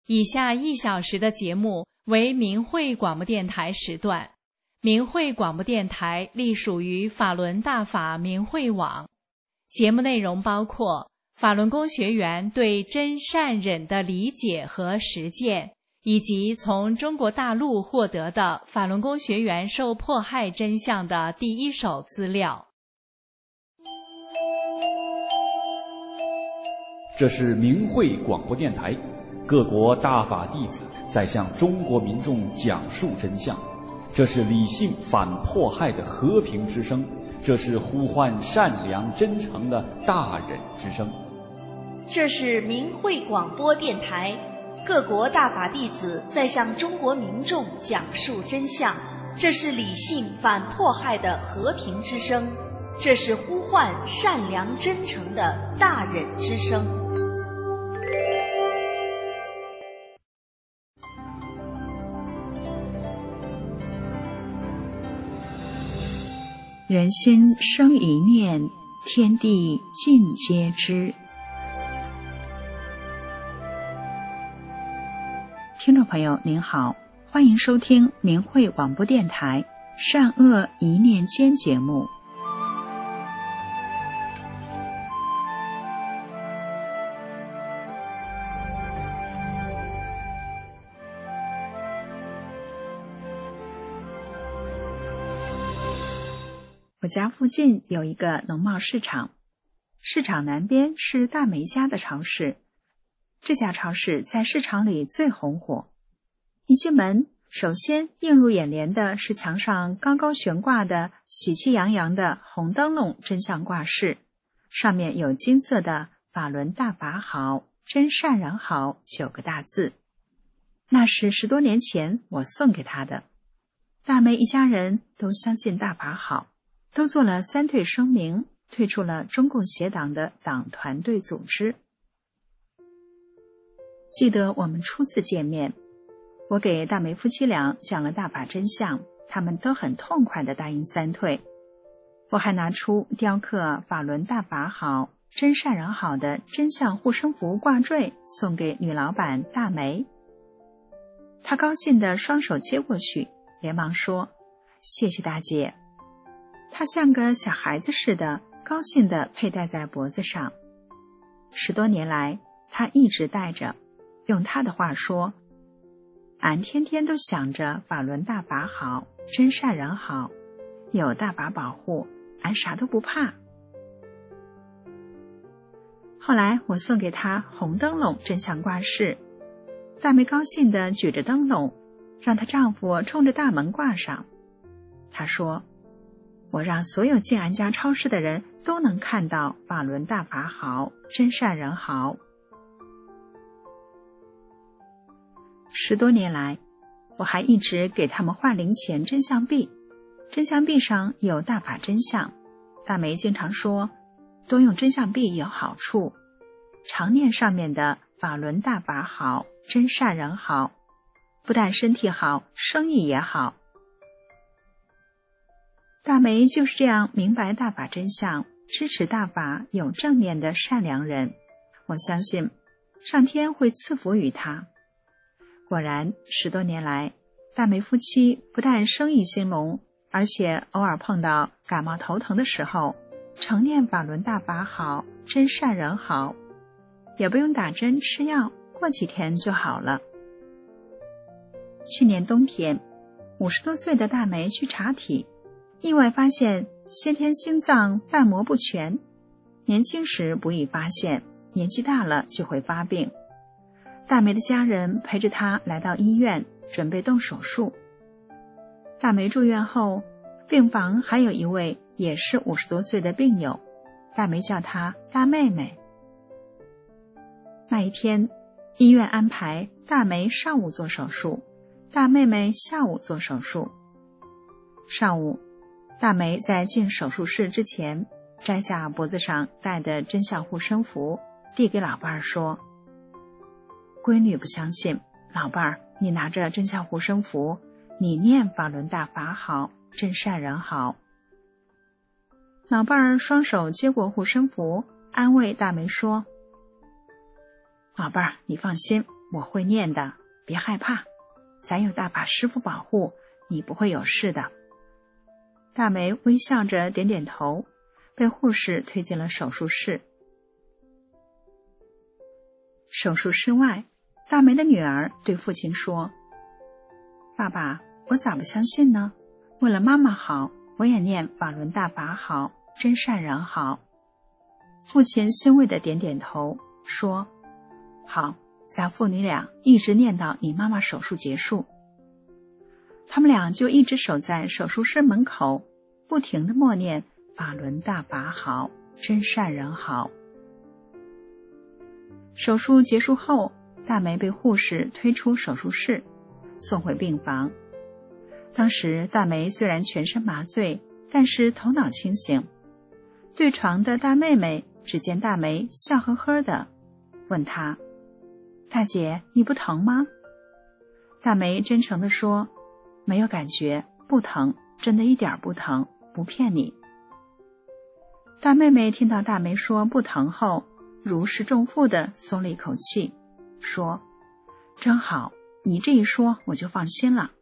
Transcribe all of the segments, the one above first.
以下1小时的节目为明慧广播电台时段。明慧广播电台隶属于法轮大法明慧网，节目内容包括法轮功学员对真善忍的理解和实践，以及从中国大陆获得的法轮功学员受迫害真相的第一手资料。 这是明慧广播电台，各国大法弟子在向中国民众讲述真相。这是理性反迫害的和平之声，这是呼唤善良真诚的大忍之声。 这是明慧广播电台，各国大法弟子在向中国民众讲述真相。这是理性反迫害的和平之声，这是呼唤善良真诚的大忍之声。 人心生一念，天地尽皆知。听众朋友您好，欢迎收听明慧广播电台善恶一念间节目。我家附近有一个农贸市场，市场南边是大梅家的超市。这家超市在市场里最红火。一进门，首先映入眼帘的是墙上高高悬挂的喜气洋洋的红灯笼真相挂饰，上面有金色的法轮大法好，真善人好9个大字。那是10多年前我送给他的。大梅一家人都相信大法好，都做了3退声明，退出了中共协党的党团队组织。记得我们初次见面，我给大梅夫妻俩讲了大法真相，他们都很痛快地答应3退。我还拿出雕刻法轮大法好，真善人好的真相护身符挂坠送给女老板大梅。她高兴地双手接过去，连忙说：“谢谢大姐。”她像个小孩子似的，高兴地佩戴在脖子上。10多年来，她一直戴着。用她的话说，俺天天都想着法轮大法好，真善人好，有大法保护，俺啥都不怕。后来我送给她红灯笼真相挂饰，大梅高兴地举着灯笼，让她丈夫冲着大门挂上。她说，我让所有进俺家超市的人都能看到法轮大法好，真善人好。10多年来，我还一直给他们换零钱真相币，真相币上有大法真相。大梅经常说，多用真相币有好处，常念上面的法轮大法好，真善人好，不但身体好，生意也好。大梅就是这样明白大法真相，支持大法，有正念的善良人。我相信上天会赐福于他。果然10多年来，大梅夫妻不但生意兴隆，而且偶尔碰到感冒头疼的时候，常念法轮大法好，真善人好，也不用打针吃药，过几天就好了。去年冬天，50多岁的大梅去查体，意外发现先天心脏瓣膜不全，年轻时不易发现，年纪大了就会发病。大梅的家人陪着她来到医院，准备动手术。大梅住院后，病房还有一位也是50多岁的病友，大梅叫她大妹妹。那一天，医院安排大梅上午做手术，大妹妹下午做手术。上午，大梅在进手术室之前，摘下脖子上戴的真相护身符，递给老伴儿说，闺女不相信，老伴儿，你拿着真相护身符，你念法轮大法好，真善人好。老伴儿双手接过护身符，安慰大梅说，老伴儿，你放心， 我会念的，别害怕，咱有大法师父保护，你不会有事的。大梅微笑着点点头，被护士推进了手术室。手术室外，大梅的女儿对父亲说：爸爸，我咋不相信呢？为了妈妈好，我也念法轮大法好，真善人好。父亲欣慰地点点头，说：好，咱父女俩一直念到你妈妈手术结束。他们俩就一直守在手术室门口，不停地默念法轮大法好，真善人好。手术结束后，大梅被护士推出手术室，送回病房。当时大梅虽然全身麻醉，但是头脑清醒。对床的大妹妹只见大梅笑呵呵的，问她：大姐，你不疼吗？大梅真诚地说：没有感觉，不疼，真的一点不疼，不骗你。大妹妹听到大梅说不疼后，如释重负地松了一口气，说：真好，你这一说我就放心了。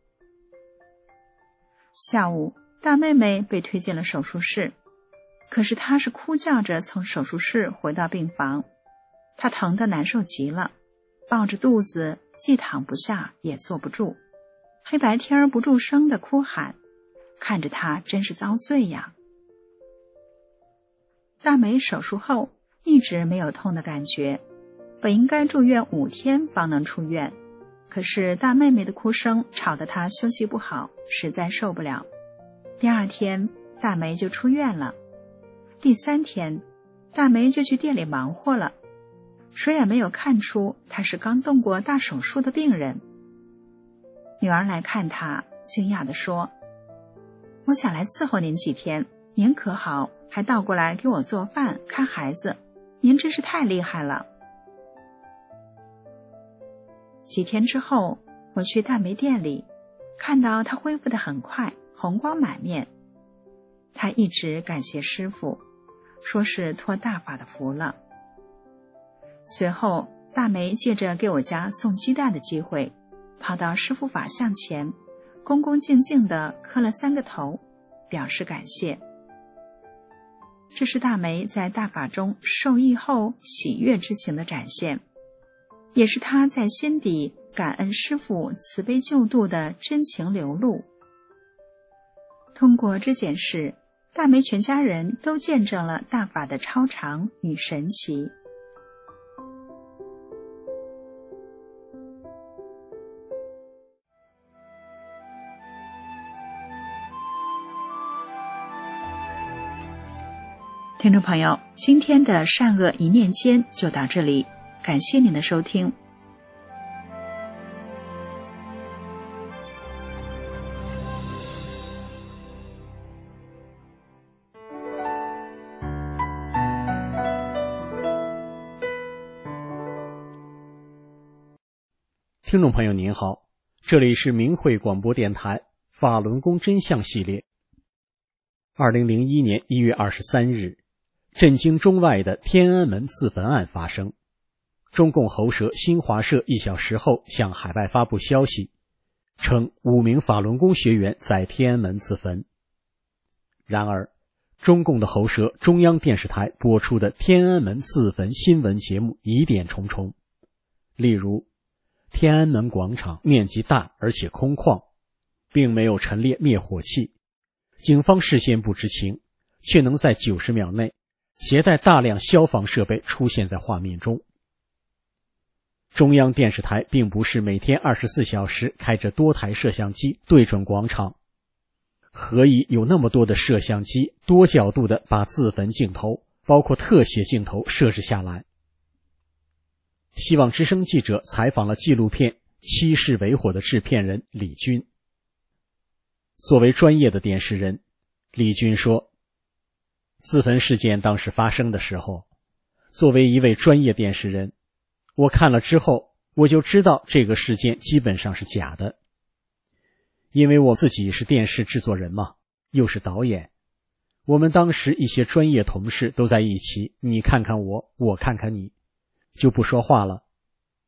下午，大妹妹被推进了手术室，可是她是哭叫着从手术室回到病房，她疼得难受极了，抱着肚子既躺不下也坐不住，黑白天不住声地哭喊，看着她真是遭罪呀。大梅手术后一直没有痛的感觉，本应该住院5天方能出院，可是大妹妹的哭声吵得她休息不好，实在受不了。第2天，大梅就出院了。第3天，大梅就去店里忙活了，谁也没有看出她是刚动过大手术的病人。女儿来看她，惊讶地说：我想来伺候您几天，您可好，还倒过来给我做饭看孩子，您真是太厉害了。几天之后，我去大梅店里，看到她恢复得很快，红光满面。她一直感谢师父，说是托大法的福了。随后，大梅借着给我家送鸡蛋的机会，跑到师父法像前，恭恭敬敬地磕了3个头，表示感谢。这是大梅在大法中受益后喜悦之情的展现，也是她在心底感恩师父慈悲救度的真情流露。通过这件事，大梅全家人都见证了大法的超常与神奇。听众朋友，今天的善恶一念间就到这里，感谢您的收听。 听众朋友您好，这里是明慧广播电台法轮功真相系列。2001年1月23日，震惊中外的天安门自焚案发生。中共喉舌新华社1小时后向海外发布消息，称5名法轮功学员在天安门自焚。然而，中共的喉舌中央电视台播出的天安门自焚新闻节目疑点重重。例如，天安门广场面积大而且空旷，并没有陈列灭火器，警方事先不知情，却能在90秒内携带大量消防设备出现在画面中。中央电视台并不是每天24小时开着多台摄像机对准广场，何以有那么多的摄像机多角度地把自焚镜头，包括特写镜头设置下来？希望之声记者采访了纪录片《七世为火》的制片人李军。作为专业的电视人，李军说，自焚事件当时发生的时候，作为一位专业电视人，我看了之后，我就知道这个事件基本上是假的。因为我自己是电视制作人嘛，又是导演，我们当时一些专业同事都在一起，你看看我，我看看你，就不说话了。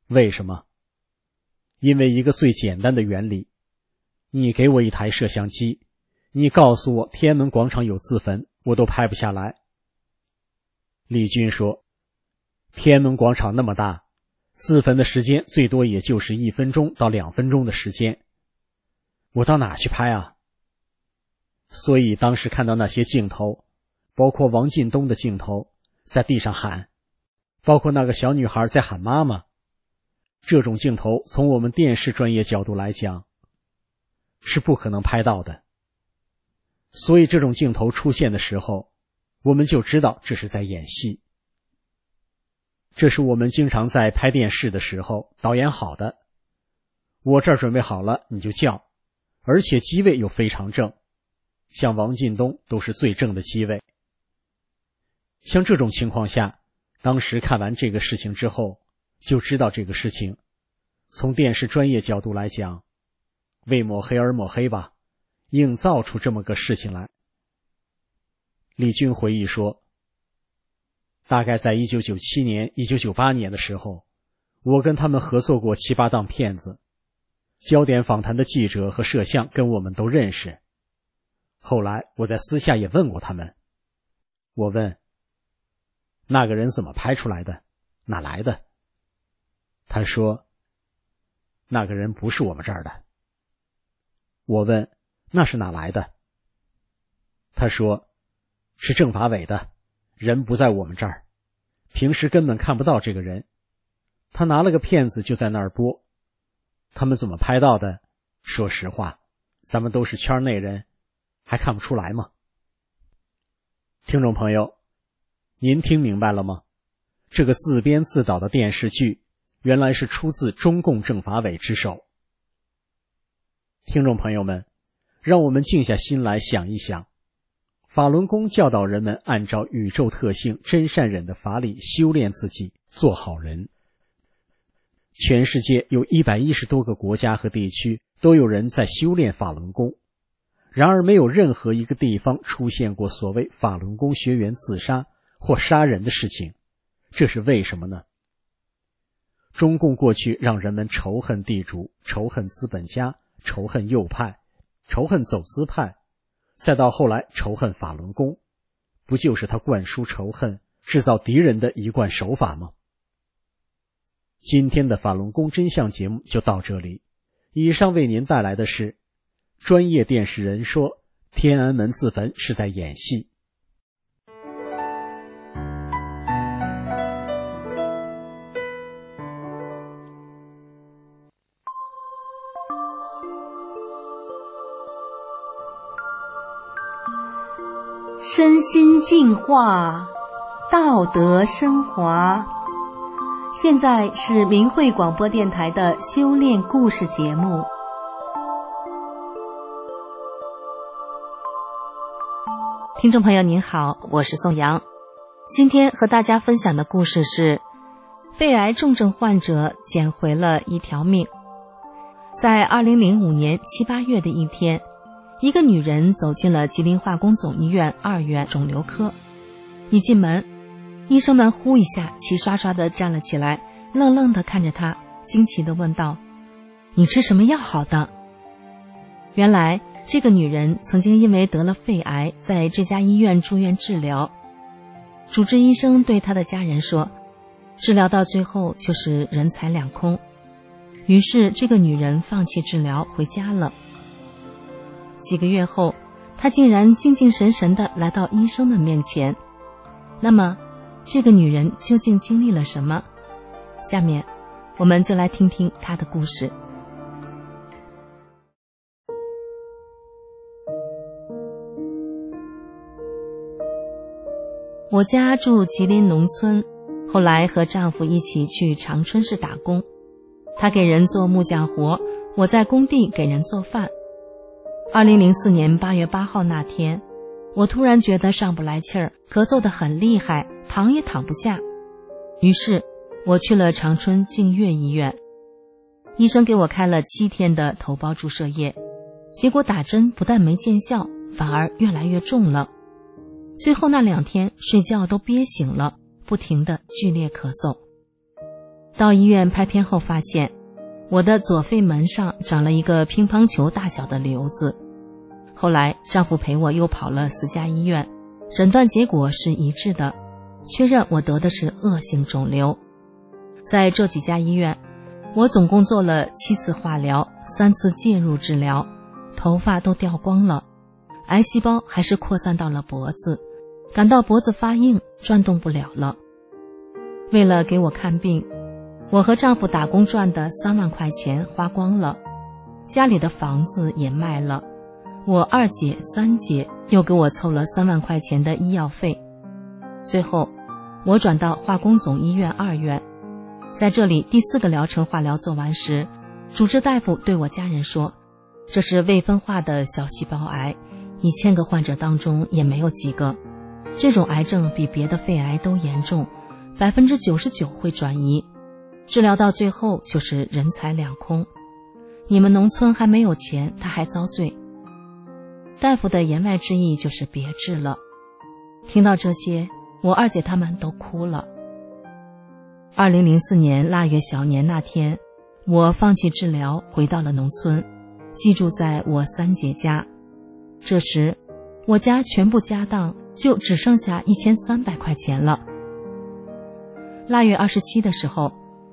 为什么？因为一个最简单的原理，你给我一台摄像机，你告诉我天安门广场有自焚，我都拍不下来。李军说，天安门广场那么大，自焚的时间最多也就是1分钟到2分钟的时间，我到哪去拍啊？所以当时看到那些镜头，包括王进东的镜头，在地上喊，包括那个小女孩在喊妈妈，这种镜头从我们电视专业角度来讲是不可能拍到的。所以这种镜头出现的时候，我们就知道这是在演戏。这是我们经常在拍电视的时候导演好的，我这儿准备好了你就叫，而且机位又非常正，像王进东都是最正的机位。像这种情况下，当时看完这个事情之后就知道这个事情从电视专业角度来讲，为抹黑而抹黑吧，硬造出这么个事情来。李军回忆说，大概在1997年、1998年的时候，我跟他们合作过7、8档片子，焦点访谈的记者和摄像跟我们都认识。后来我在私下也问过他们，我问，那个人怎么拍出来的？哪来的？他说，那个人不是我们这儿的。我问，那是哪来的？他说，是政法委的，人不在我们这儿，平时根本看不到这个人，他拿了个片子就在那儿播。他们怎么拍到的？说实话，咱们都是圈内人，还看不出来吗？听众朋友，您听明白了吗？这个自编自导的电视剧原来是出自中共政法委之手。听众朋友们，让我们静下心来想一想，法轮功教导人们按照宇宙特性真善忍的法理修炼自己，做好人。全世界有110多个国家和地区都有人在修炼法轮功，然而没有任何一个地方出现过所谓法轮功学员自杀或杀人的事情，这是为什么呢？中共过去让人们仇恨地主，仇恨资本家，仇恨右派，仇恨走资派，再到后来仇恨法轮功，不就是他灌输仇恨、制造敌人的一贯手法吗？今天的法轮功真相节目就到这里，以上为您带来的是专业电视人说天安门自焚是在演戏。 身心净化，道德升华。现在是明慧广播电台的修炼故事节目。听众朋友您好，我是宋阳。今天和大家分享的故事是肺癌重症患者捡回了一条命。在2005年7、8月的一天，一个女人走进了吉林化工总医院2院肿瘤科。一进门，医生们呼一下齐刷刷地站了起来，愣愣地看着她，惊奇地问道：“你吃什么药好的？”原来这个女人曾经因为得了肺癌，在这家医院住院治疗。主治医生对她的家人说，治疗到最后就是人财两空。于是这个女人放弃治疗回家了。几个月后，她竟然精精神神地来到医生们面前。那么这个女人究竟经历了什么？下面我们就来听听她的故事。我家住吉林农村，后来和丈夫一起去长春市打工。他给人做木匠活，我在工地给人做饭。2004年8月8号那天，我突然觉得上不来气儿，咳嗽得很厉害，躺也躺不下。于是我去了长春净月医院，医生给我开了7天的头孢注射液，结果打针不但没见效，反而越来越重了。最后那2天睡觉都憋醒了，不停地剧烈咳嗽。 到医院拍片后发现，我的左肺门上长了一个乒乓球大小的瘤子。后来丈夫陪我又跑了4家医院，诊断结果是一致的，确认我得的是恶性肿瘤。在这几家医院，我总共做了7次化疗，3次介入治疗，头发都掉光了，癌细胞还是扩散到了脖子，感到脖子发硬，转动不了了。为了给我看病，我和丈夫打工赚的3万块钱花光了，家里的房子也卖了，我2姐、3姐又给我凑了3万块钱的医药费。最后我转到化工总医院2院，在这里第4个疗程化疗做完时，主治大夫对我家人说，这是未分化的小细胞癌，1000个患者当中也没有几个，这种癌症比别的肺癌都严重，99%会转移，治疗到最后就是人财两空。你们农村还没有钱，他还遭罪。大夫的言外之意就是别治了。听到这些，我2姐他们都哭了。2004年腊月小年那天，我放弃治疗，回到了农村，寄住在我3姐家。这时我家全部家当就只剩下1300块钱了。腊月27的时候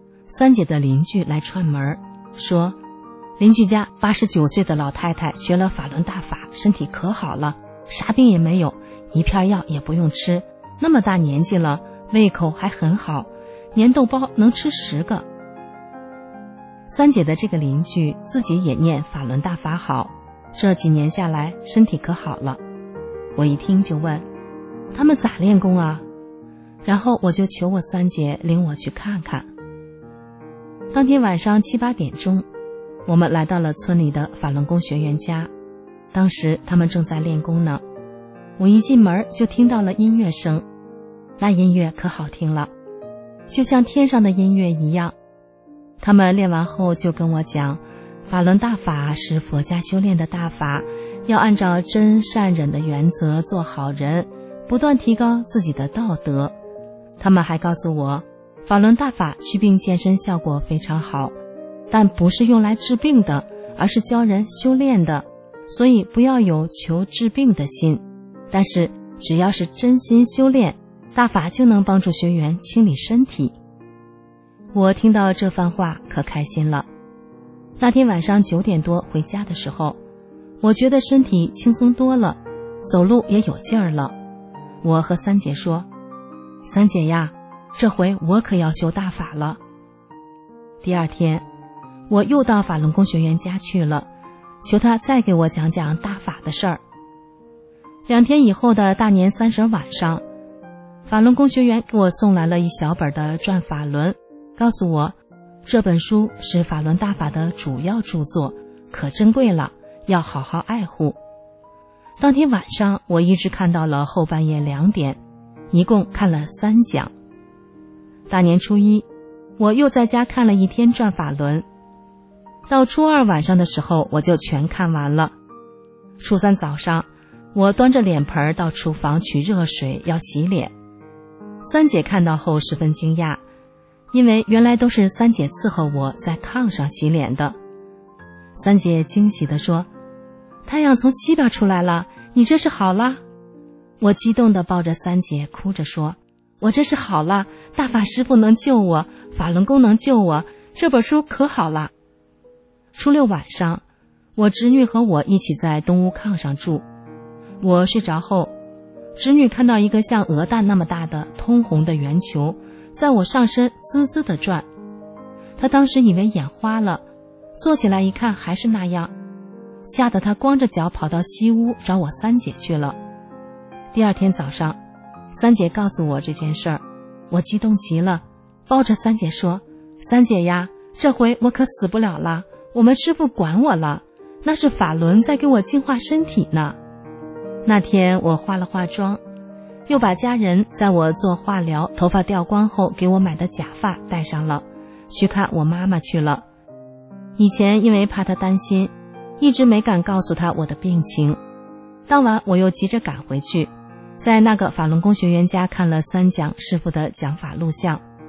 ，3姐的邻居来串门，说邻居家89岁的老太太学了法轮大法，身体可好了，啥病也没有，一片药也不用吃，那么大年纪了，胃口还很好，粘豆包能吃10个。3姐的这个邻居自己也念法轮大法好，这几年下来身体可好了。我一听就问，他们咋练功啊？然后我就求我3姐领我去看看。当天晚上7、8点钟，我们来到了村里的法轮功学员家，当时他们正在练功呢。我一进门就听到了音乐声，那音乐可好听了，就像天上的音乐一样。他们练完后就跟我讲，法轮大法是佛家修炼的大法，要按照真善忍的原则做好人，不断提高自己的道德。他们还告诉我，法轮大法祛病健身效果非常好，但不是用来治病的，而是教人修炼的，所以不要有求治病的心，但是只要是真心修炼，大法就能帮助学员清理身体。我听到这番话可开心了。那天晚上9点多回家的时候，我觉得身体轻松多了，走路也有劲儿了。我和3姐说，3姐呀，这回我可要修大法了。第2天我又到法轮功学员家去了，求他再给我讲讲大法的事儿。2天以后的大年30晚上，法轮功学员给我送来了一小本的转法轮，告诉我这本书是法轮大法的主要著作，可珍贵了，要好好爱护。当天晚上我一直看到了后半夜2点，一共看了3讲。大年初1我又在家看了1天转法轮，到初2晚上的时候我就全看完了。初3早上我端着脸盆到厨房取热水要洗脸。3姐看到后十分惊讶，因为原来都是3姐伺候我在炕上洗脸的。3姐惊喜地说，太阳从西边出来了，你这是好了。我激动地抱着3姐哭着说，我这是好了，大法师父能救我，法轮功能救我，这本书可好了。初6晚上，我侄女和我一起在东屋炕上住。我睡着后，侄女看到一个像鹅蛋那么大的通红的圆球在我上身滋滋地转，她当时以为眼花了，坐起来一看还是那样，吓得她光着脚跑到西屋找我3姐去了。第2天早上，3姐告诉我这件事儿，我激动极了，抱着3姐说，3姐呀，这回我可死不了了，我们师父管我了，那是法轮在给我净化身体呢。那天我化了化妆，又把家人在我做化疗头发掉光后给我买的假发戴上了，去看我妈妈去了。以前因为怕她担心，一直没敢告诉她我的病情。当晚我又急着赶回去，在那个法轮功学员家看了3讲师父的讲法录像。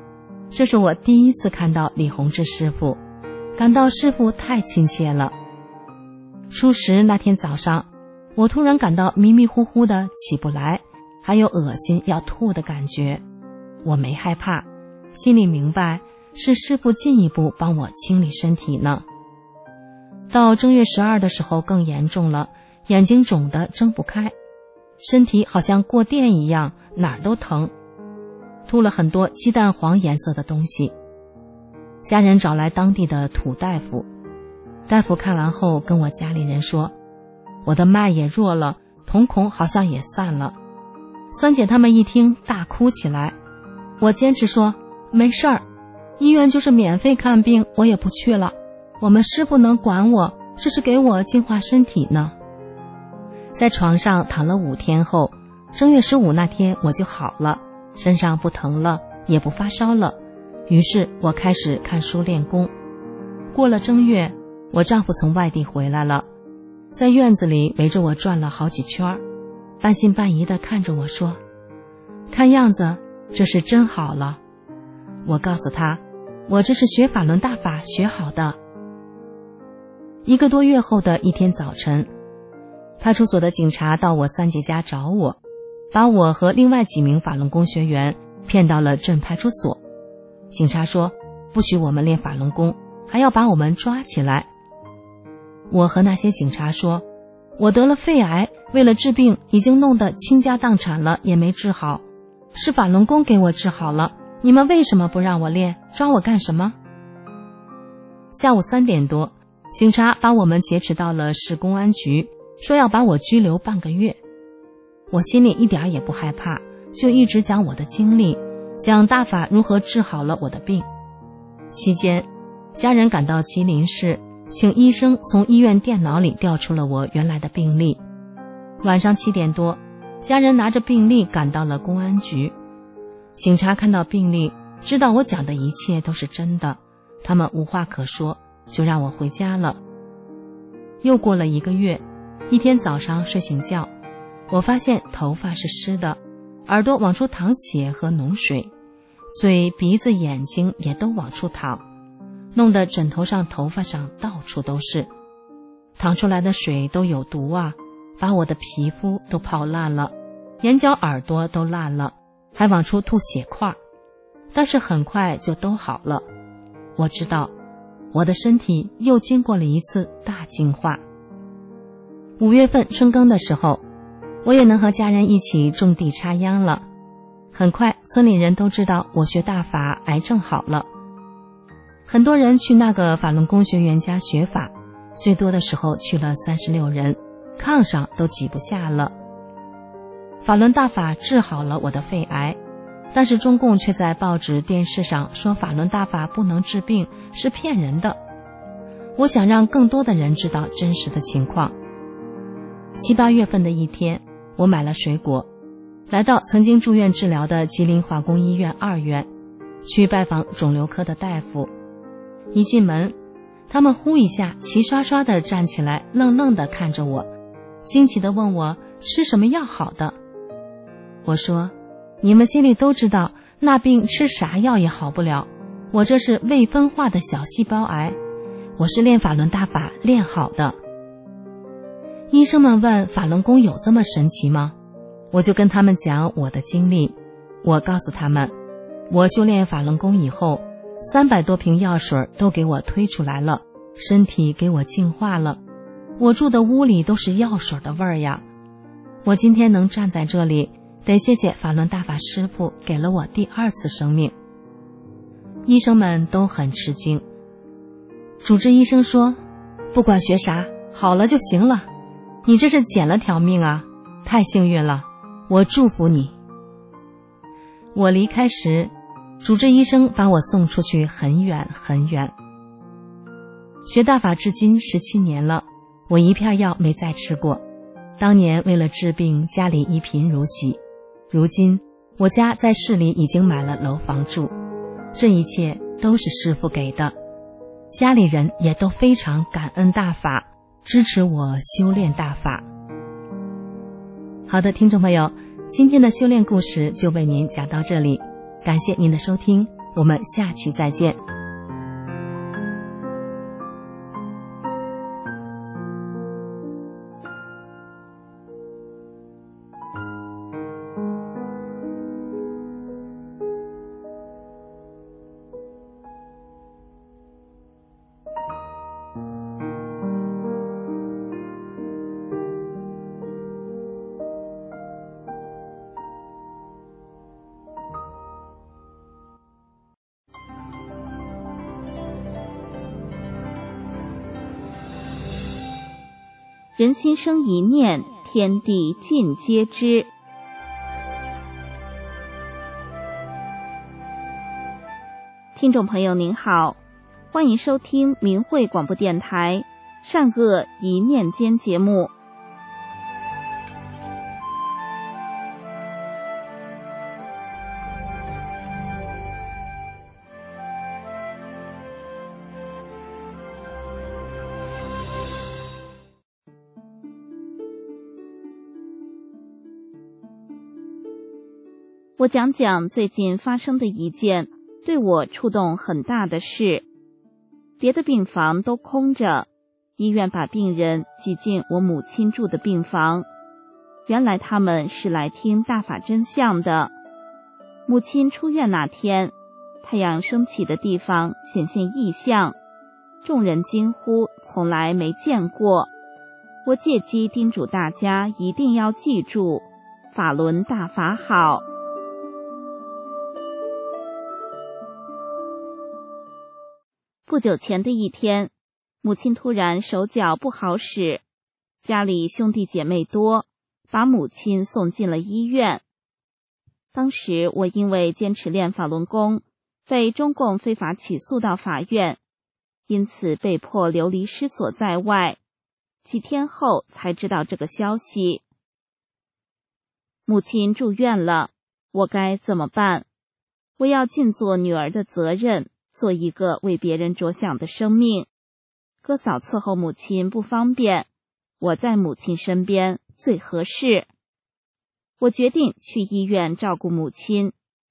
这是我第一次看到李洪志师傅，感到师傅太亲切了。初时那天早上，我突然感到迷迷糊糊的起不来，还有恶心要吐的感觉。我没害怕，心里明白是师傅进一步帮我清理身体呢。到正月12的时候更严重了，眼睛肿得睁不开，身体好像过电一样，哪儿都疼，吐了很多鸡蛋黄颜色的东西。家人找来当地的土大夫，大夫看完后跟我家里人说，我的脉也弱了，瞳孔好像也散了。三姐他们一听大哭起来，我坚持说没事儿，医院就是免费看病，我也不去了，我们师傅能管我，这是给我净化身体呢。在床上躺了5天后，正月15那天我就好了，身上不疼了，也不发烧了。于是我开始看书练功。过了正月，我丈夫从外地回来了，在院子里围着我转了好几圈，半信半疑地看着我说，看样子这是真好了。我告诉他，我这是学法轮大法学好的。1个多月后的一天早晨，派出所的警察到我三姐家找我，把我和另外几名法轮功学员骗到了镇派出所。警察说不许我们练法轮功，还要把我们抓起来。我和那些警察说，我得了肺癌，为了治病已经弄得倾家荡产了，也没治好，是法轮功给我治好了，你们为什么不让我练？抓我干什么？下午3点多，警察把我们劫持到了市公安局，说要把我拘留半个月。我心里一点也不害怕，就一直讲我的经历，讲大法如何治好了我的病。期间，家人赶到吉林市，请医生从医院电脑里调出了我原来的病历。晚上7点多，家人拿着病历赶到了公安局。警察看到病历，知道我讲的一切都是真的，他们无话可说，就让我回家了。又过了1个月，一天早上睡醒觉，我发现头发是湿的，耳朵往出淌血和脓水，嘴、鼻子、眼睛也都往出淌，弄得枕头上、头发上到处都是。淌出来的水都有毒啊，把我的皮肤都泡烂了，眼角、耳朵都烂了，还往出吐血块，但是很快就都好了。我知道我的身体又经过了一次大净化。5月份春耕的时候，我也能和家人一起种地插秧了。很快村里人都知道我学大法，癌症好了。很多人去那个法轮功学员家学法，最多的时候去了36人，炕上都挤不下了。法轮大法治好了我的肺癌，但是中共却在报纸、电视上说法轮大法不能治病，是骗人的。我想让更多的人知道真实的情况。7、8月份的一天，我买了水果，来到曾经住院治疗的吉林化工医院2院，去拜访肿瘤科的大夫。一进门，他们呼一下齐刷刷地站起来，愣愣地看着我，惊奇地问我吃什么药好的。我说，你们心里都知道，那病吃啥药也好不了，我这是未分化的小细胞癌，我是练法轮大法练好的。医生们问法轮功有这么神奇吗？我就跟他们讲我的经历。我告诉他们，我修炼法轮功以后，300多瓶药水都给我推出来了，身体给我净化了，我住的屋里都是药水的味儿呀。我今天能站在这里，得谢谢法轮大法师父给了我第2次生命。医生们都很吃惊。主治医生说，不管学啥，好了就行了，你这是捡了条命啊，太幸运了，我祝福你。我离开时，主治医生把我送出去很远很远。学大法至今17年了，我一片药没再吃过。当年为了治病，家里一贫如洗，如今我家在市里已经买了楼房住，这一切都是师父给的。家里人也都非常感恩大法，支持我修炼大法。好的，听众朋友，今天的修炼故事就为您讲到这里，感谢您的收听， 我们下期再见。 人心生一念，天地尽皆知。听众朋友您好，欢迎收听明慧广播电台善恶一念间节目。我讲讲最近发生的一件对我触动很大的事。别的病房都空着，医院把病人挤进我母亲住的病房。原来他们是来听大法真相的。母亲出院那天，太阳升起的地方显现异象，众人惊呼从来没见过。我借机叮嘱大家一定要记住，法轮大法好。不久前的一天，母亲突然手脚不好使，家里兄弟姐妹多，把母亲送进了医院。当时我因为坚持练法轮功，被中共非法起诉到法院，因此被迫流离失所在外。几天后才知道这个消息。母亲住院了，我该怎么办？我要尽做女儿的责任，做一个为别人着想的生命。哥嫂伺候母亲不方便，我在母亲身边最合适。我决定去医院照顾母亲。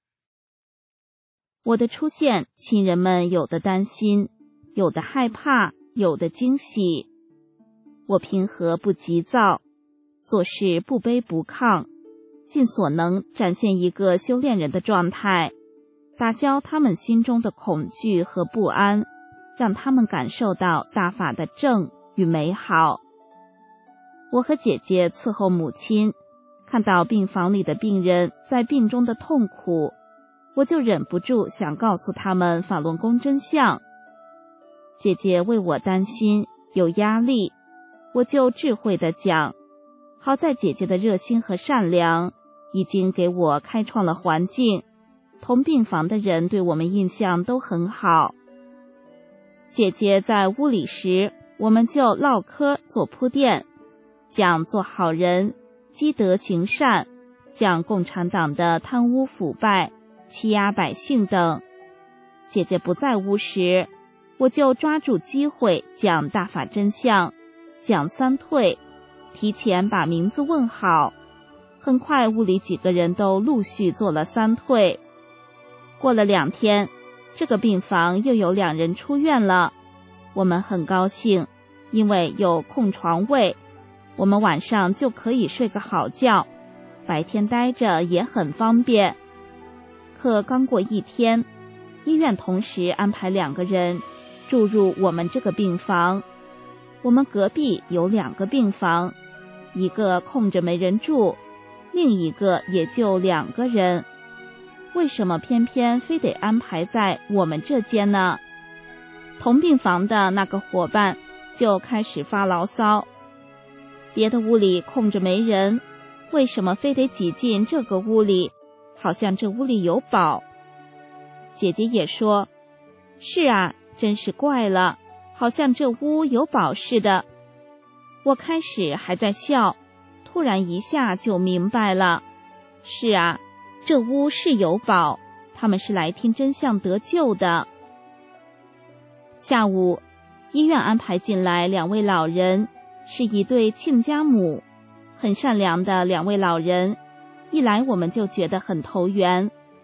我的出现，亲人们有的担心，有的害怕，有的惊喜。我平和不急躁，做事不卑不亢，尽所能展现一个修炼人的状态，打消他们心中的恐惧和不安，让他们感受到大法的正与美好。我和姐姐伺候母亲，看到病房里的病人在病中的痛苦，我就忍不住想告诉他们法轮功真相。姐姐为我担心，有压力，我就智慧地讲。好在姐姐的热心和善良，已经给我开创了环境，同病房的人对我们印象都很好。姐姐在屋里时，我们就唠嗑做铺垫，讲做好人，积德行善，讲共产党的贪污腐败，欺压百姓等。姐姐不在屋时，我就抓住机会讲大法真相，讲三退，提前把名字问好。很快屋里几个人都陆续做了三退。过了2天，这个病房又有2人出院了。我们很高兴，因为有空床位，我们晚上就可以睡个好觉，白天待着也很方便。可刚过1天，医院同时安排2个人住入我们这个病房。我们隔壁有2个病房，一个空着没人住，另一个也就2个人。为什么偏偏非得安排在我们这间呢？同病房的那个伙伴就开始发牢骚，别的屋里空着没人，为什么非得挤进这个屋里？好像这屋里有宝。姐姐也说，是啊，真是怪了，好像这屋有宝似的。我开始还在笑，突然一下就明白了，是啊，这屋是有宝，他们是来听真相得救的。下午，医院安排进来2位老人，是一对亲家母，很善良的2位老人。一来我们就觉得很投缘，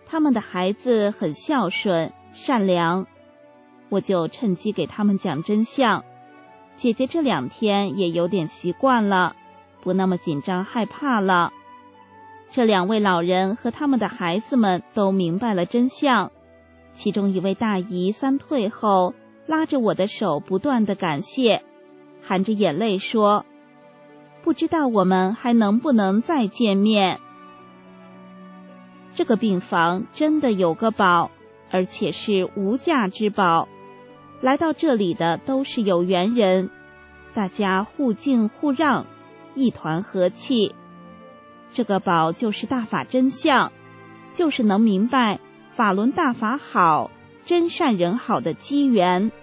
他们的孩子很孝顺善良，我就趁机给他们讲真相。姐姐这2天也有点习惯了，不那么紧张害怕了。这2位老人和他们的孩子们都明白了真相，其中一位大姨3退后，拉着我的手不断地感谢，含着眼泪说，不知道我们还能不能再见面。这个病房真的有个宝，而且是无价之宝。来到这里的都是有缘人，大家互敬互让，一团和气。这个宝就是大法真相，就是能明白法轮大法好，真善人好的机缘。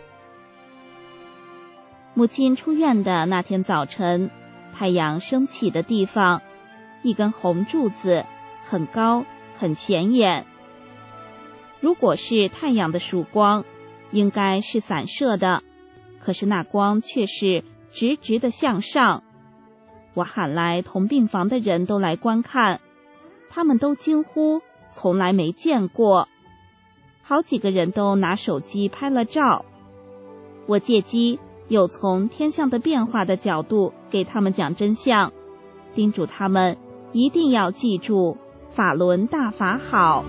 母亲出院的那天早晨，太阳升起的地方，一根红柱子，很高很显眼。如果是太阳的曙光，应该是散射的，可是那光却是直直的向上。我喊来同病房的人都来观看，他们都惊呼从来没见过，好几个人都拿手机拍了照。我借机又从天象的变化的角度给他们讲真相，叮嘱他们一定要记住法轮大法好。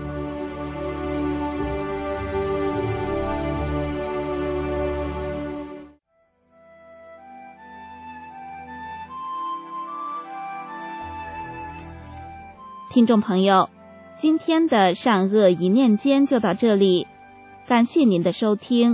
听众朋友，今天的善恶一念间就到这里，感谢您的收听。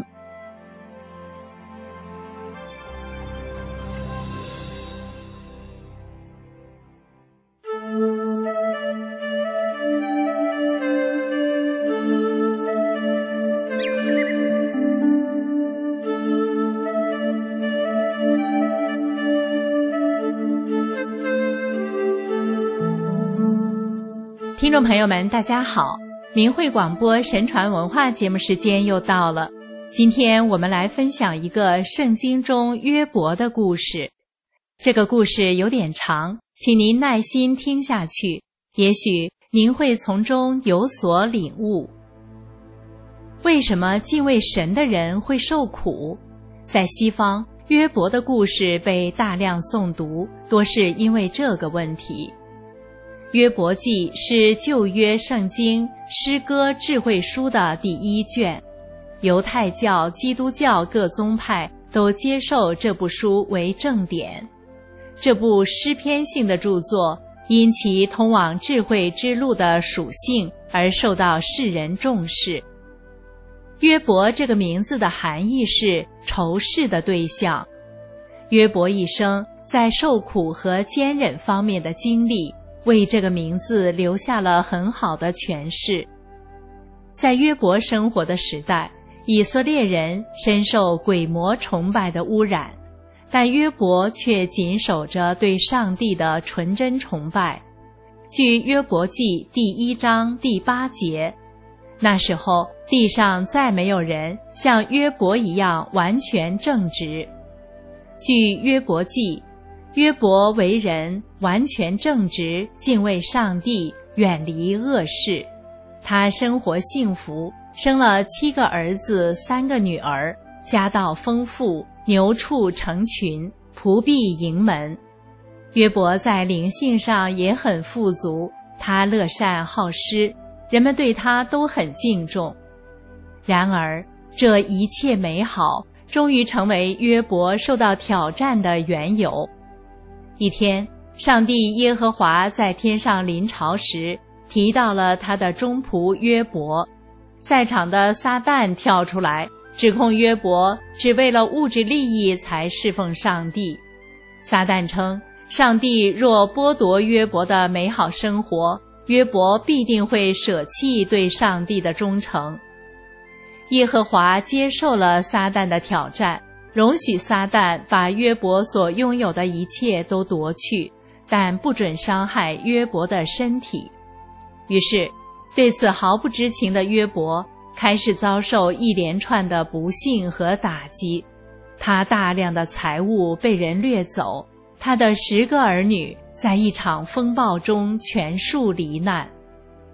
听众朋友们，大家好，明慧广播神传文化节目时间又到了。今天我们来分享一个圣经中约伯的故事。这个故事有点长，请您耐心听下去，也许您会从中有所领悟。为什么敬畏神的人会受苦？在西方，约伯的故事被大量诵读，多是因为这个问题。约伯记是旧约圣经诗歌智慧书的第1卷，犹太教、基督教各宗派都接受这部书为正典。这部诗篇性的著作因其通往智慧之路的属性而受到世人重视。约伯这个名字的含义是仇视的对象。约伯一生在受苦和坚忍方面的经历，为这个名字留下了很好的诠释。在约伯生活的时代，以色列人深受鬼魔崇拜的污染，但约伯却谨守着对上帝的纯真崇拜。据约伯记第1章第8节，那时候地上再没有人像约伯一样完全正直。据约伯记，约伯为人完全正直，敬畏上帝，远离恶事。他生活幸福，生了7个儿子3个女儿，家道丰富，牛畜成群，仆婢盈门。约伯在灵性上也很富足，他乐善好施，人们对他都很敬重。然而这一切美好终于成为约伯受到挑战的缘由。一天，上帝耶和华在天上临朝时，提到了他的忠仆约伯。在场的撒旦跳出来，指控约伯只为了物质利益才侍奉上帝。撒旦称，上帝若剥夺约伯的美好生活，约伯必定会舍弃对上帝的忠诚。耶和华接受了撒旦的挑战，容许撒旦把约伯所拥有的一切都夺去，但不准伤害约伯的身体。于是，对此毫不知情的约伯开始遭受一连串的不幸和打击。他大量的财物被人掠走，他的10个儿女在一场风暴中全数罹难。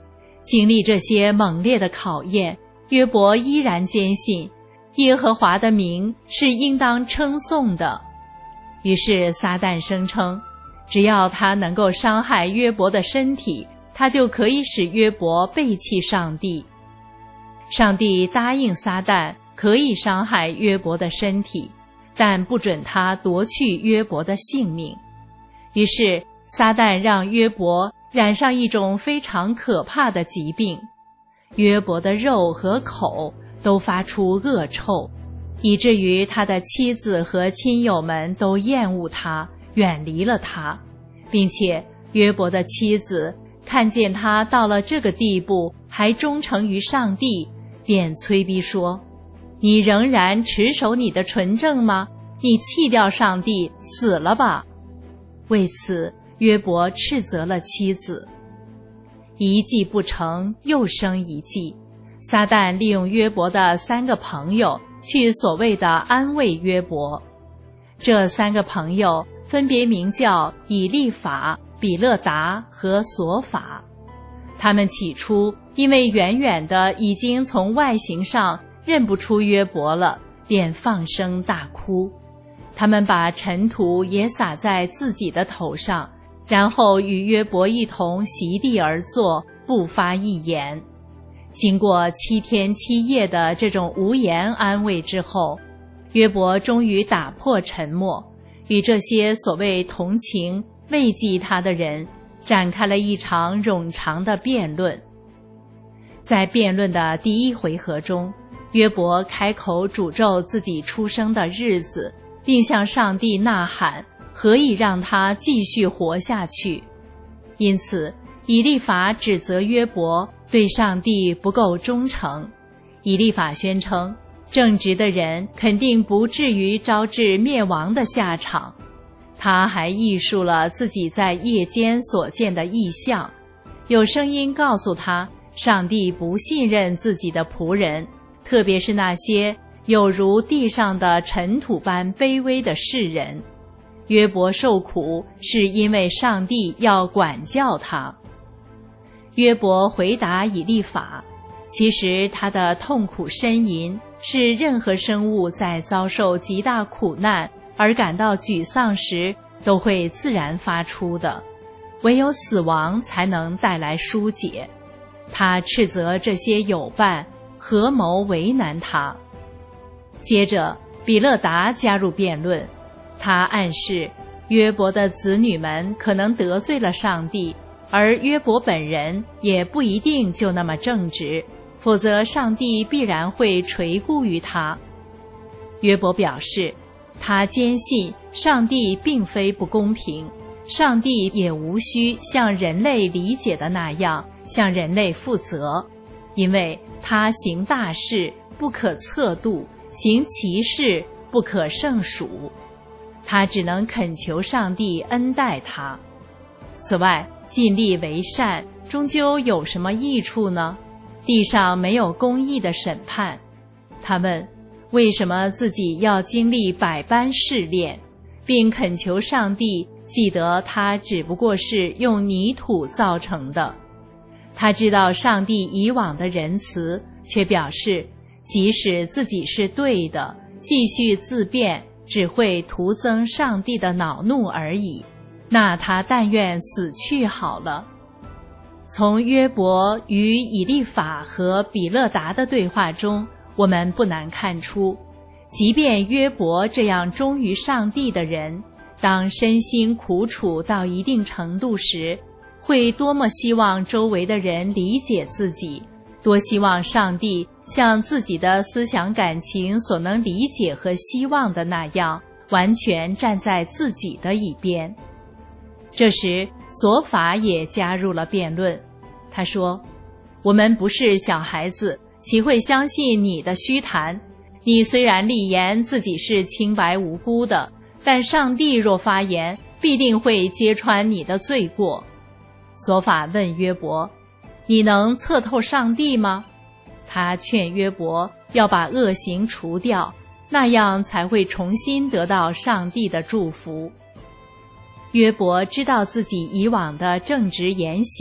经历这些猛烈的考验，约伯依然坚信耶和华的名是应当称颂的。于是撒旦声称，只要他能够伤害约伯的身体，他就可以使约伯背弃上帝。上帝答应撒旦可以伤害约伯的身体，但不准他夺去约伯的性命。于是撒旦让约伯染上一种非常可怕的疾病，约伯的肉和口都发出恶臭，以至于他的妻子和亲友们都厌恶他，远离了他，并且约伯的妻子看见他到了这个地步，还忠诚于上帝，便催逼说：你仍然持守你的纯正吗？你弃掉上帝，死了吧！为此约伯斥责了妻子。一计不成，又生一计。撒旦利用约伯的3个朋友去所谓的安慰约伯。这3个朋友分别名叫以利法、比勒达和索法。他们起初因为远远的已经从外形上认不出约伯了，便放声大哭。他们把尘土也撒在自己的头上，然后与约伯一同席地而坐，不发一言。经过7天7夜的这种无言安慰之后，约伯终于打破沉默，与这些所谓同情慰藉他的人展开了一场冗长的辩论。在辩论的第1回合中，约伯开口诅咒自己出生的日子，并向上帝呐喊，何以让他继续活下去。因此以利法指责约伯对上帝不够忠诚。以利法宣称，正直的人肯定不至于招致灭亡的下场。他还忆述了自己在夜间所见的异象，有声音告诉他，上帝不信任自己的仆人，特别是那些有如地上的尘土般卑微的世人。约伯受苦是因为上帝要管教他。约伯回答以利法，其实他的痛苦呻吟是任何生物在遭受极大苦难而感到沮丧时都会自然发出的，唯有死亡才能带来疏解。他斥责这些友伴合谋为难他。接着比勒达加入辩论，他暗示约伯的子女们可能得罪了上帝，而约伯本人也不一定就那么正直，否则上帝必然会垂顾于他。约伯表示，他坚信上帝并非不公平，上帝也无需像人类理解的那样向人类负责，因为他行大事不可测度，行奇事不可胜数，他只能恳求上帝恩待他。此外，尽力为善终究有什么益处呢？地上没有公义的审判。他问，为什么自己要经历百般试炼，并恳求上帝记得他只不过是用泥土造成的。他知道上帝以往的仁慈，却表示即使自己是对的，继续自辩只会徒增上帝的恼怒而已，那他但愿死去好了。从约伯与以利法和比勒达的对话中，我们不难看出，即便约伯这样忠于上帝的人，当身心苦楚到一定程度时，会多么希望周围的人理解自己，多希望上帝像自己的思想感情所能理解和希望的那样，完全站在自己的一边。这时索法也加入了辩论，他说，我们不是小孩子，岂会相信你的虚谈？你虽然立言自己是清白无辜的，但上帝若发言，必定会揭穿你的罪过。索法问约伯，你能测透上帝吗？他劝约伯要把恶行除掉，那样才会重新得到上帝的祝福。约伯知道自己以往的正直言行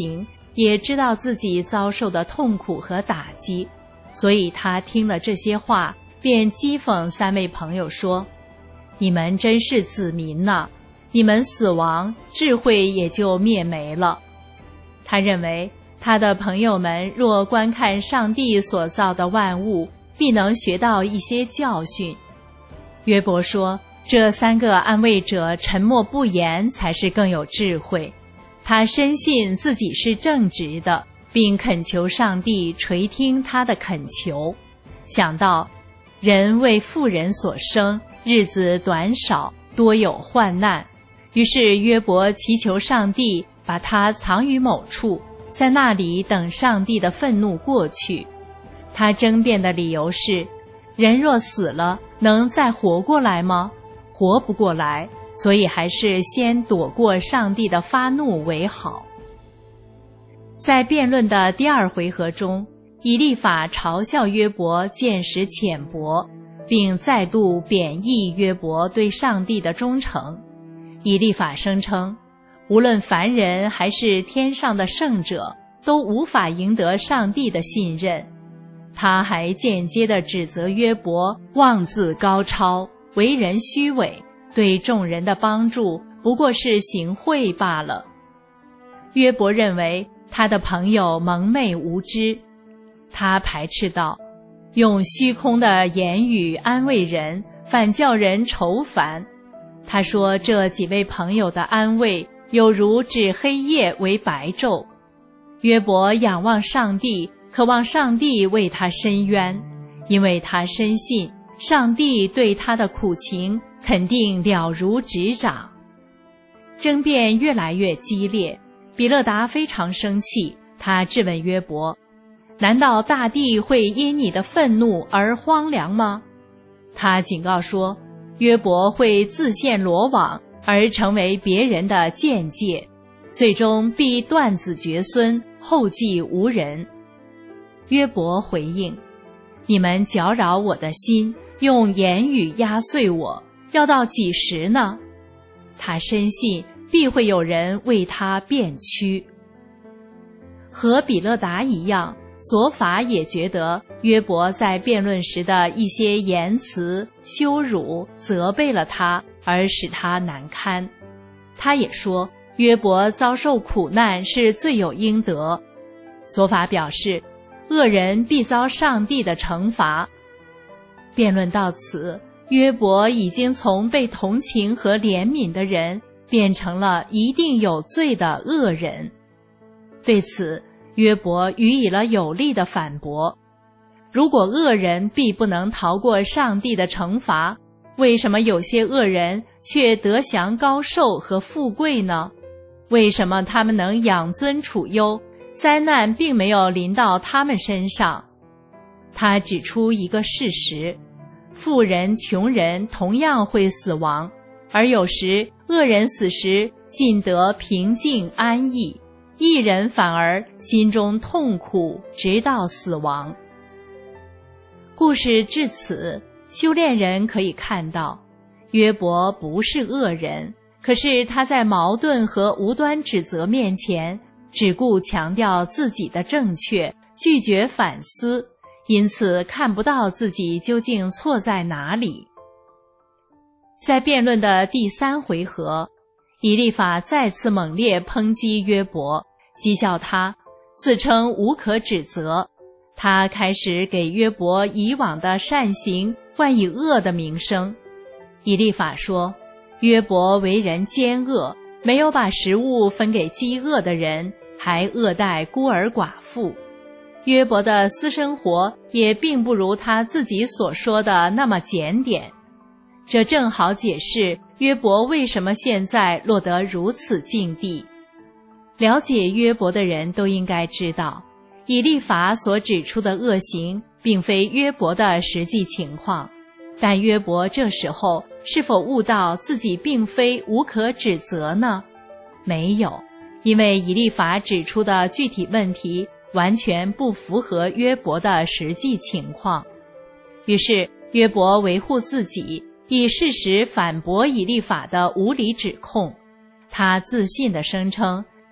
也知道自己遭受的痛苦和打击，所以他听了这些话，便讥讽3位朋友说：“你们真是子民呐！你们死亡，智慧也就灭没了。”他认为他的朋友们若观看上帝所造的万物，必能学到一些教训。约伯说，这3个安慰者沉默不言才是更有智慧。他深信自己是正直的，并恳求上帝垂听他的恳求。想到人为富人所生，日子短少，多有患难，于是约伯祈求上帝把他藏于某处，在那里等上帝的愤怒过去。他争辩的理由是，人若死了，能再活过来吗？活不过来，所以还是先躲过上帝的发怒为好。在辩论的第2回合中，以利法嘲笑约伯见识浅薄，并再度贬义约伯对上帝的忠诚。以利法声称，无论凡人还是天上的圣者，都无法赢得上帝的信任。他还间接地指责约伯妄自高超，为人虚伪，对众人的帮助不过是行贿罢了。约伯认为他的朋友蒙昧无知，他排斥道，用虚空的言语安慰人，反叫人愁烦。他说这几位朋友的安慰有如指黑夜为白昼。约伯仰望上帝，渴望上帝为他伸冤，因为他深信上帝对他的苦情肯定了如指掌。争辩越来越激烈，比勒达非常生气，他质问约伯，难道大地会因你的愤怒而荒凉吗？他警告说，约伯会自陷罗网，而成为别人的僭戒，最终必断子绝孙，后继无人。约伯回应，你们搅扰我的心，用言语压碎我，要到几时呢？他深信必会有人为他辩屈。和比勒达一样，索法也觉得约伯在辩论时的一些言辞羞辱责备了他，而使他难堪。他也说约伯遭受苦难是罪有应得。索法表示，恶人必遭上帝的惩罚。辩论到此，约伯已经从被同情和怜悯的人变成了一定有罪的恶人。对此，约伯予以了有力的反驳。如果恶人必不能逃过上帝的惩罚，为什么有些恶人却得享高寿和富贵呢？为什么他们能养尊处优，灾难并没有临到他们身上？他指出一个事实，富人、穷人同样会死亡，而有时恶人死时尽得平静安逸，义人反而心中痛苦，直到死亡。故事至此，修炼人可以看到，约伯不是恶人，可是他在矛盾和无端指责面前，只顾强调自己的正确，拒绝反思，因此看不到自己究竟错在哪里。在辩论的第3回合，以利法再次猛烈抨击约伯，讥笑他，自称无可指责。他开始给约伯以往的善行冠以恶的名声。以利法说，约伯为人奸恶，没有把食物分给饥饿的人，还恶待孤儿寡妇。约伯的私生活也并不如他自己所说的那么检点。这正好解释约伯为什么现在落得如此境地。了解约伯的人都应该知道，以利法所指出的恶行并非约伯的实际情况，但约伯这时候是否悟到自己并非无可指责呢？没有，因为以利法指出的具体问题完全不符合约伯的实际情况。于是约伯维护自己，以事实反驳以利法的无理指控。他自信地声称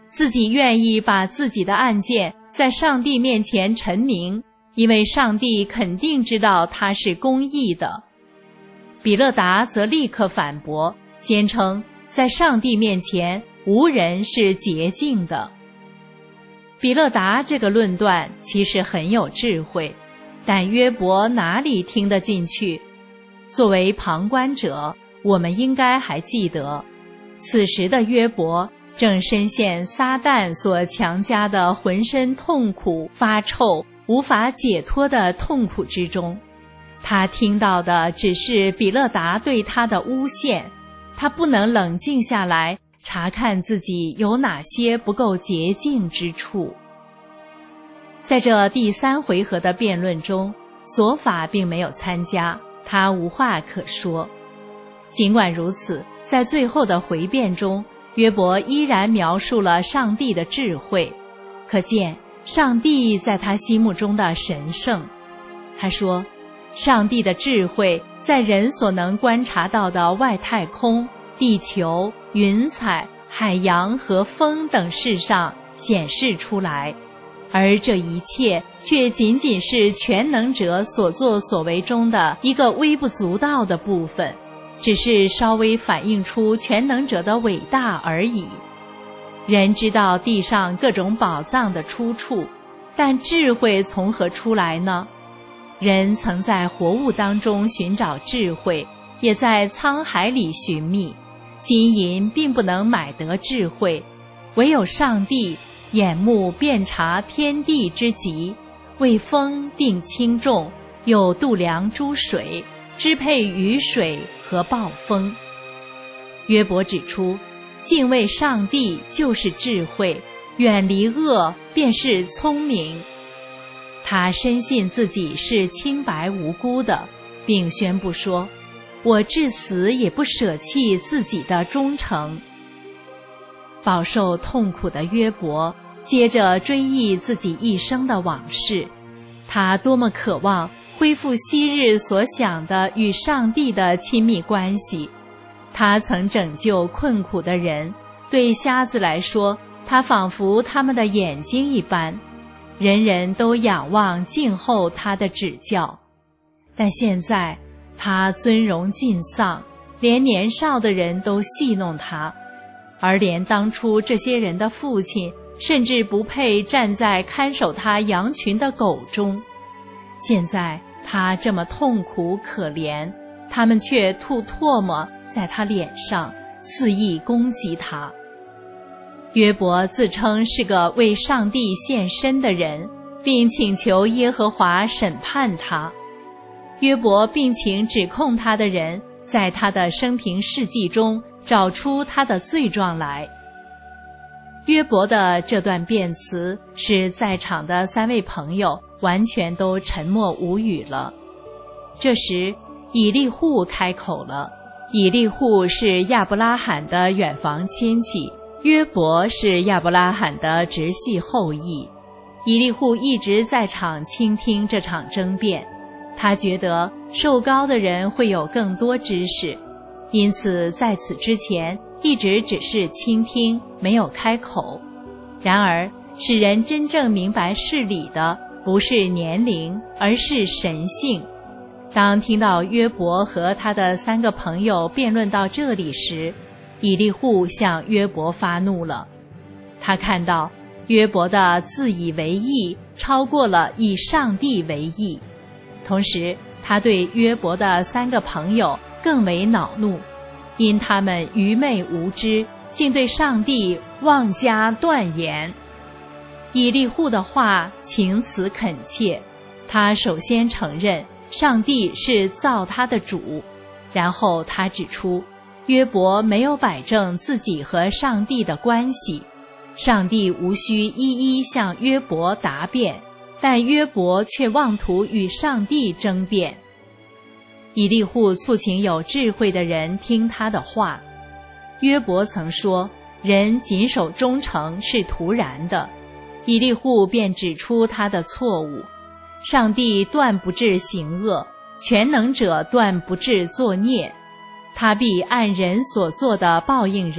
自己愿意把自己的案件在上帝面前陈明，因为上帝肯定知道他是公义的。比勒达则立刻反驳，坚称在上帝面前无人是洁净的。比勒达这个论断其实很有智慧，但约伯哪里听得进去？作为旁观者，我们应该还记得，此时的约伯正深陷撒旦所强加的浑身痛苦、发臭、无法解脱的痛苦之中。他听到的只是比勒达对他的诬陷，他不能冷静下来查看自己有哪些不够洁净之处。在这第3回合的辩论中，索法并没有参加，他无话可说。尽管如此，在最后的回辩中，约伯依然描述了上帝的智慧，可见上帝在他心目中的神圣。他说，上帝的智慧在人所能观察到的外太空、地球、云彩、海洋和风等事上显示出来，而这一切却仅仅是全能者所作所为中的一个微不足道的部分，只是稍微反映出全能者的伟大而已。人知道地上各种宝藏的出处，但智慧从何出来呢？人曾在活物当中寻找智慧，也在沧海里寻觅，金银并不能买得智慧，唯有上帝眼目遍察天地之极，为风定轻重，又度量诸水，支配雨水和暴风。约伯指出，敬畏上帝就是智慧，远离恶便是聪明。他深信自己是清白无辜的，并宣布说，我至死也不舍弃自己的忠诚。饱受痛苦的约伯接着追忆自己一生的往事，他多么渴望恢复昔日所想的与上帝的亲密关系。他曾拯救困苦的人，对瞎子来说，他仿佛他们的眼睛一般，人人都仰望静候他的指教。但现在他尊荣尽丧，连年少的人都戏弄他，而连当初这些人的父亲甚至不配站在看守他羊群的狗中。现在他这么痛苦可怜，他们却吐唾沫在他脸上，肆意攻击他。约伯自称是个为上帝献身的人，并请求耶和华审判他。约伯并请指控他的人在他的生平事迹中找出他的罪状来。约伯的这段辩词使在场的3位朋友完全都沉默无语了。这时以利户开口了。以利户是亚伯拉罕的远房亲戚，约伯是亚伯拉罕的直系后裔。以利户一直在场倾听这场争辩，他觉得受膏的人会有更多知识，因此在此之前一直只是倾听，没有开口。然而使人真正明白事理的不是年龄，而是神性。当听到约伯和他的3个朋友辩论到这里时，以利户向约伯发怒了。他看到约伯的自以为义超过了以上帝为义，同时他对约伯的3个朋友更为恼怒，因他们愚昧无知，竟对上帝妄加断言。以利户的话情辞恳切，他首先承认上帝是造他的主，然后他指出约伯没有摆正自己和上帝的关系，上帝无需一一向约伯答辩，但约伯却妄图与上帝争辩。以利户促请有智慧的人听他的话。约伯曾说，人谨守忠诚是徒然的，以利户便指出他的错误。上帝断不致行恶，全能者断不致作孽，他必按人所做的报应人，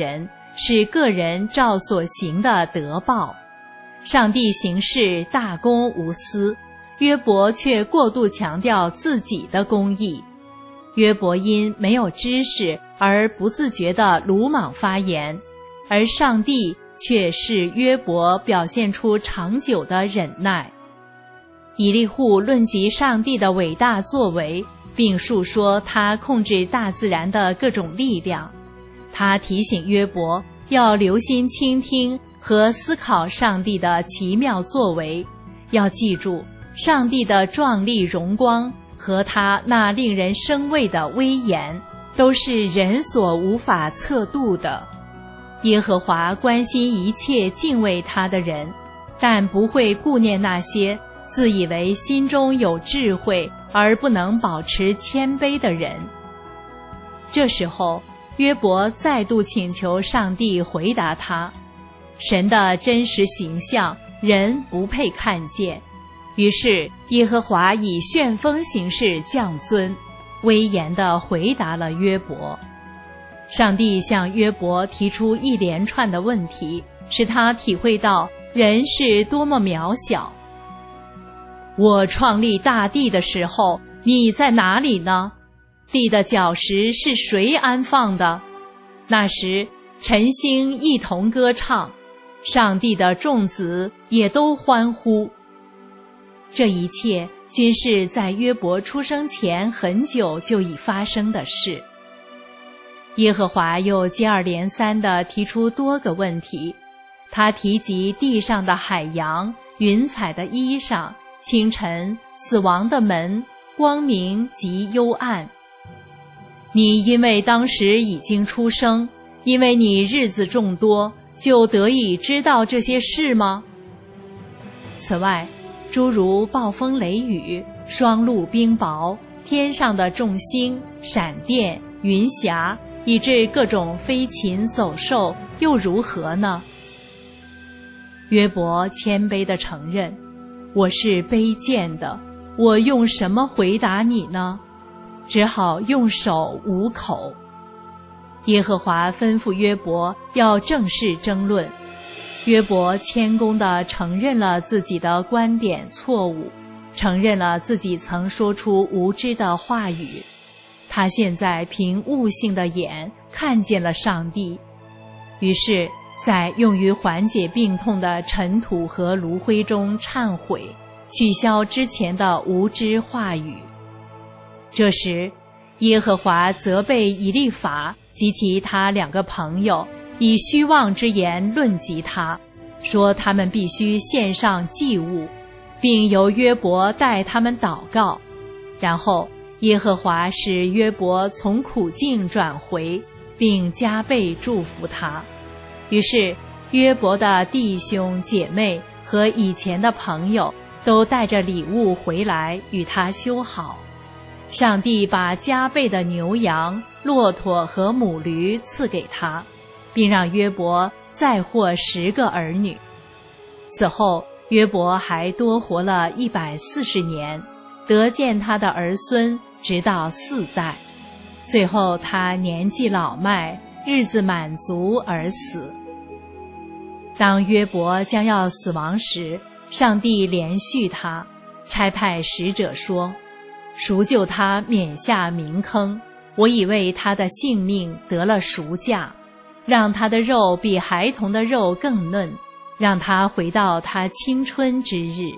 是个人照所行的得报。上帝行事大公无私，约伯却过度强调自己的公义。约伯因没有知识而不自觉地鲁莽发言，而上帝却是约伯表现出长久的忍耐。以利户论及上帝的伟大作为，并述说他控制大自然的各种力量。他提醒约伯要留心倾听和思考上帝的奇妙作为，要记住上帝的壮丽荣光和他那令人生畏的威严，都是人所无法测度的。耶和华关心一切敬畏他的人，但不会顾念那些自以为心中有智慧而不能保持谦卑的人。这时候，约伯再度请求上帝回答他，神的真实形象人不配看见，于是耶和华以旋风形式降尊，威严地回答了约伯。上帝向约伯提出一连串的问题，使他体会到人是多么渺小。我创立大地的时候，你在哪里呢？地的角石是谁安放的？那时晨星一同歌唱，上帝的众子也都欢呼。这一切均是在约伯出生前很久就已发生的事。耶和华又接二连三地提出多个问题，他提及地上的海洋、云彩的衣裳、清晨、死亡的门、光明及幽暗。你因为当时已经出生，因为你日子众多，就得以知道这些事吗？此外，诸如暴风雷雨、霜露冰雹、天上的众星、闪电、云霞，以致各种飞禽走兽，又如何呢？约伯谦卑地承认，我是卑贱的，我用什么回答你呢？只好用手捂口。耶和华吩咐约伯要正式争论，约伯谦恭地承认了自己的观点错误，承认了自己曾说出无知的话语。他现在凭悟性的眼看见了上帝，于是在用于缓解病痛的尘土和炉灰中忏悔，取消之前的无知话语。这时，耶和华责备以利法及其他2个朋友，以虚妄之言论及他，说他们必须献上祭物，并由约伯代他们祷告。然后耶和华使约伯从苦境转回，并加倍祝福他。于是约伯的弟兄姐妹和以前的朋友都带着礼物回来与他修好。上帝把加倍的牛羊、骆驼和母驴赐给他，并让约伯再获10个儿女。此后约伯还多活了140年，得见他的儿孙直到4代。最后他年纪老迈，日子满足而死。当约伯将要死亡时，上帝怜恤他，差派使者说，赎救他免下冥坑，我已为他的性命得了赎价，让他的肉比孩童的肉更嫩，让他回到他青春之日。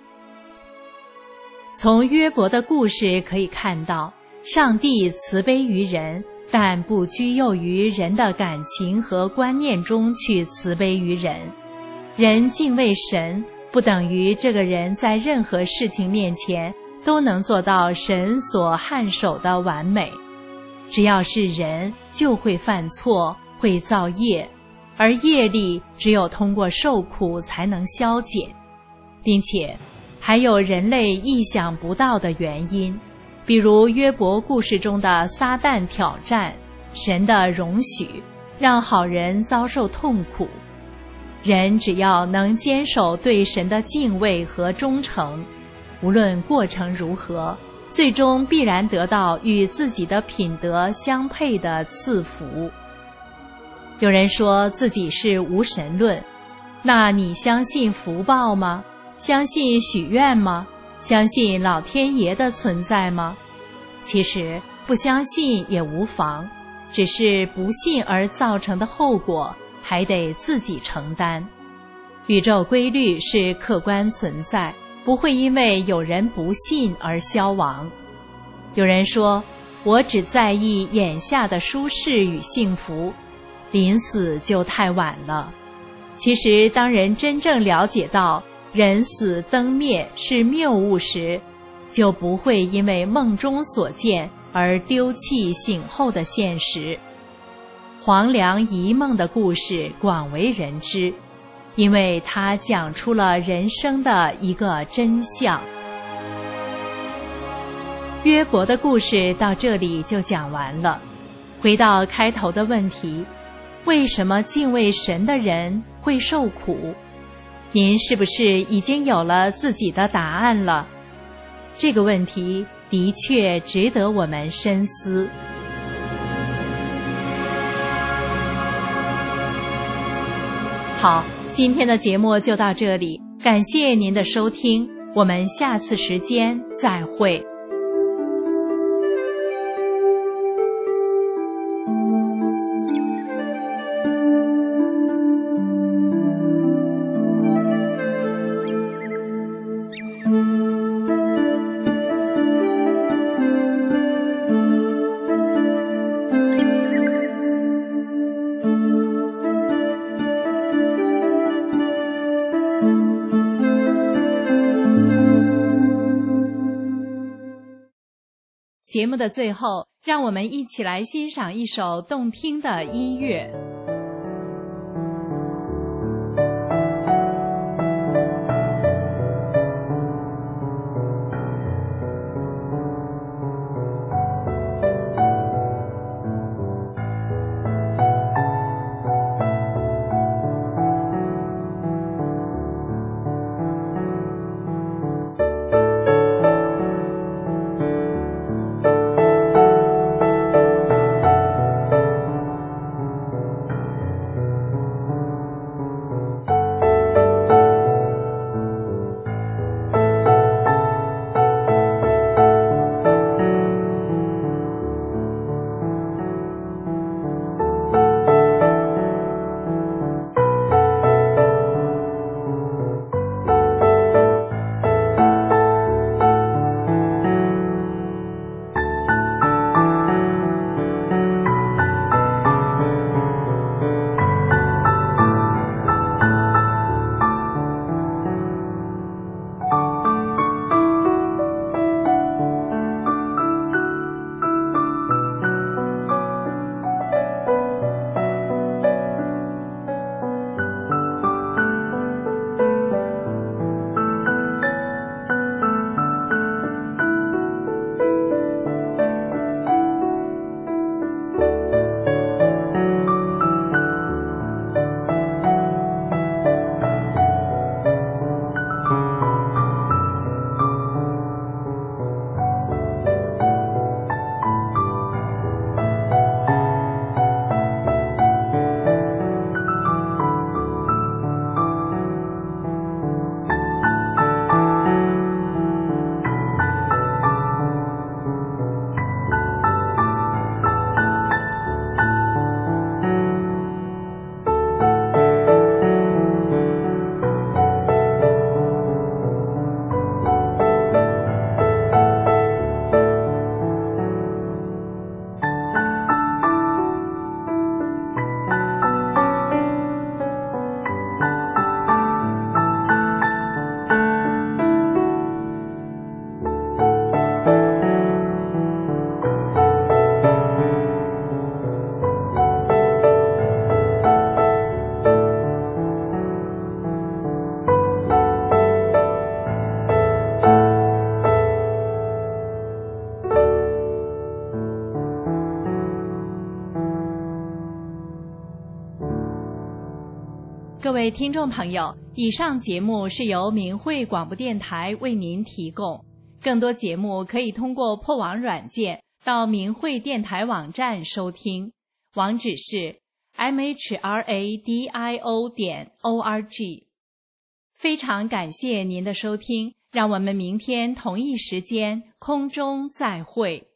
从约伯的故事可以看到，上帝慈悲于人，但不拘囿于人的感情和观念中去慈悲于人。人敬畏神，不等于这个人在任何事情面前都能做到神所撼手的完美。只要是人，就会犯错，会造业，而业力只有通过受苦才能消减，并且还有人类意想不到的原因，比如约伯故事中的撒旦挑战，神的容许，让好人遭受痛苦。人只要能坚守对神的敬畏和忠诚，无论过程如何，最终必然得到与自己的品德相配的赐福。 有人说自己是无神论，那你相信福报吗？相信许愿吗？相信老天爷的存在吗？其实不相信也无妨，只是不信而造成的后果还得自己承担。宇宙规律是客观存在，不会因为有人不信而消亡。有人说，我只在意眼下的舒适与幸福，临死就太晚了。其实当人真正了解到人死灯灭是谬误时，就不会因为梦中所见而丢弃醒后的现实。黄粱一梦的故事广为人知，因为它讲出了人生的一个真相。约伯的故事到这里就讲完了。回到开头的问题，为什么敬畏神的人会受苦？您是不是已经有了自己的答案了？这个问题的确值得我们深思。好，今天的节目就到这里，感谢您的收听，我们下次时间再会。节目的最后，让我们一起来欣赏一首动听的音乐。各位听众朋友，以上节目是由明慧广播电台为您提供。更多节目可以通过破网软件到明慧电台网站收听，网址是 mhradio.org。非常感谢您的收听，让我们明天同一时间空中再会。